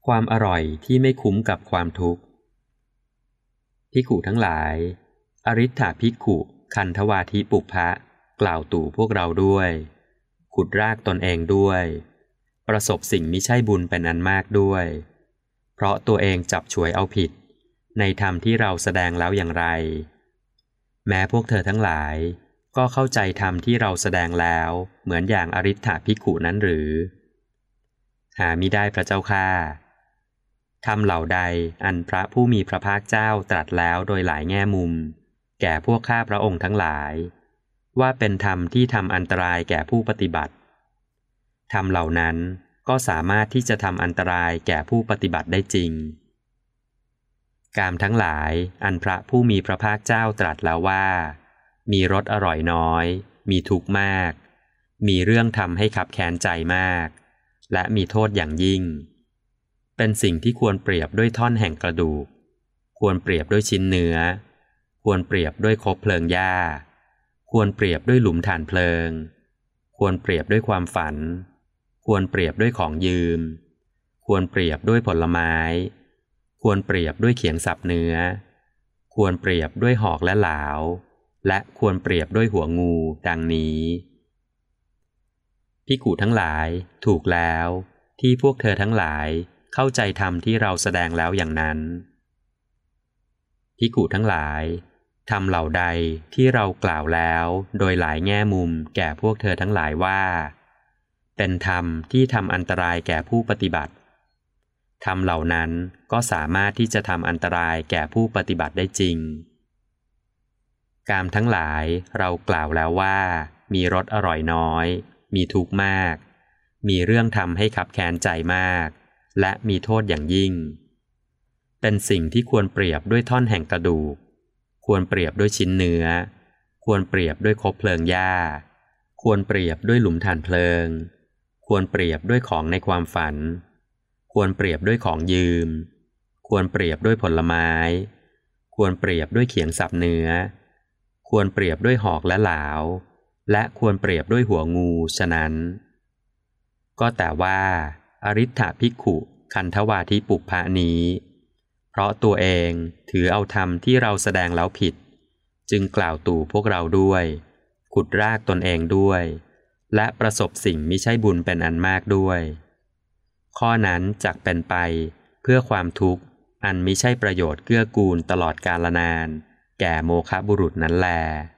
ความอร่อยที่ไม่คุ้มกับความทุกข์ภิกขุทั้งหลายอริ ฏฐภิกขุคันธวาทิปุพพะกล่าวตู่พวกเราด้วยขุดรากตนเองด้วยประสบสิ่งมิใช่บุญเป็นอันมากด้วยเพราะตัวเองจับฉวยเอาผิดในธรรมที่เราแสดงแล้วอย่างไรแม้พวกเธอทั้งหลายก็เข้าใจธรรมที่เราแสดงแล้วเหมือนอย่างอริ ฏฐภิกขุนั้นหรือหามิได้พระเจ้าข้าธรรมเหล่าใดอันพระผู้มีพระภาคเจ้าตรัสแล้วโดยหลายแง่มุมแก่พวกข้าพระองค์ทั้งหลายว่าเป็นธรรมที่ทำอันตรายแก่ผู้ปฏิบัติธรรมเหล่านั้นก็สามารถที่จะทำอันตรายแก่ผู้ปฏิบัติได้จริงกามทั้งหลายอันพระผู้มีพระภาคเจ้าตรัสแล้วว่ามีรสอร่อยน้อยมีทุกข์มากมีเรื่องทำให้คับแค้นใจมากและมีโทษอย่างยิ่งเป็นสิ่งที่ควรเปรียบด้วยท่อนแห่งกระดูกควรเปรียบด้วยชิ้นเนื้อควรเปรียบด้วยคบเพลิงหญ้าควรเปรียบด้วยหลุมฐานเพลิงควรเปรียบด้วยความฝันควรเปรียบด้วยของยืมควรเปรียบด้วยผลไม้ควรเปรียบด้วยเขียงสับเนื้อควรเปรียบด้วยหอกและหลาวและควรเปรียบด้วยหัวงูดังนี้ภิกขุทั้งหลายถูกแล้วที่พวกเธอทั้งหลายเข้าใจธรรมที่เราแสดงแล้วอย่างนั้นภิกขุทั้งหลายธรรมเหล่าใดที่เรากล่าวแล้วโดยหลายแง่มุมแก่พวกเธอทั้งหลายว่าเป็นธรรมที่ทำอันตรายแก่ผู้ปฏิบัติธรรมเหล่านั้นก็สามารถที่จะทำอันตรายแก่ผู้ปฏิบัติได้จริงกามทั้งหลายเรากล่าวแล้วว่ามีรสอร่อยน้อยมีทุกข์มากมีเรื่องทำให้คับแค้นใจมากและมีโทษอย่างยิ่งเป็นสิ่งที่ควรเปรียบด้วยท่อนแห่งกระดูกควรเปรียบด้วยชิ้นเนื้อควรเปรียบด้วยคบเพลิงหญ้าควรเปรียบด้วยหลุมฐานเพลิงควรเปรียบด้วยของในความฝันควรเปรียบด้วยของยืมควรเปรียบด้วยผลไม้ควรเปรียบด้วยเขียงสับเนื้อควรเปรียบด้วยหอกและหลาวและควรเปรียบด้วยหัวงูฉะนั้นก็แต่ว่าอริ ฏฐภิกขุคันธวาทิปุพพะนี้เพราะตัวเองถือเอาธรรมที่เราแสดงแล้วผิดจึงกล่าวตู่พวกเราด้วยขุดรากตนเองด้วยและประสบสิ่งมิใช่บุญเป็นอันมากด้วยข้อนั้นจักเป็นไปเพื่อความทุกข์อันมิใช่ประโยชน์เกื้อกูลตลอดกาลนานแก่โมฆะบุรุษนั้นแล